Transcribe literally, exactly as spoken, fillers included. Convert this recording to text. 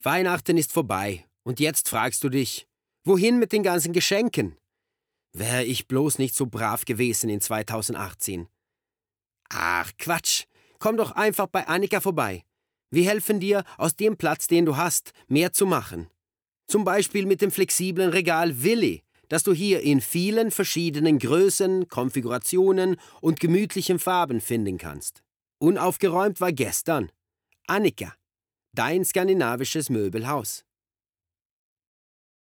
Weihnachten ist vorbei und jetzt fragst du dich, wohin mit den ganzen Geschenken? Wäre ich bloß nicht so brav gewesen in zweitausendachtzehn. Ach, Quatsch. Komm doch einfach bei Annika vorbei. Wir helfen dir, aus dem Platz, den du hast, mehr zu machen. Zum Beispiel mit dem flexiblen Regal Willi, das du hier in vielen verschiedenen Größen, Konfigurationen und gemütlichen Farben finden kannst. Unaufgeräumt war gestern. Annika, dein skandinavisches Möbelhaus.